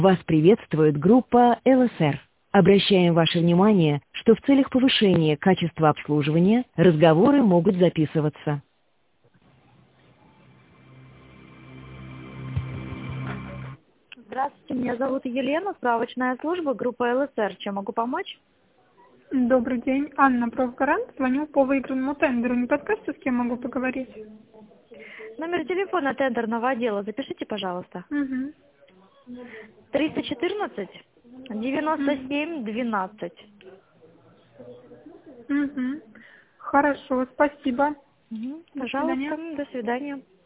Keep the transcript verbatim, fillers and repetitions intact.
Вас приветствует группа эл эс эр. Обращаем ваше внимание, что в целях повышения качества обслуживания разговоры могут записываться. Здравствуйте, меня зовут Елена, справочная служба, группа эл эс эр. Чем могу помочь? Добрый день. Анна, профгарант. Звоню по выигранному тендеру. Не подскажете, с кем могу поговорить? Номер телефона тендерного отдела запишите, пожалуйста. Угу. триста четырнадцать девяносто семь двенадцать. Угу. Хорошо, спасибо. Угу. До свидания. Пожалуйста, до свидания.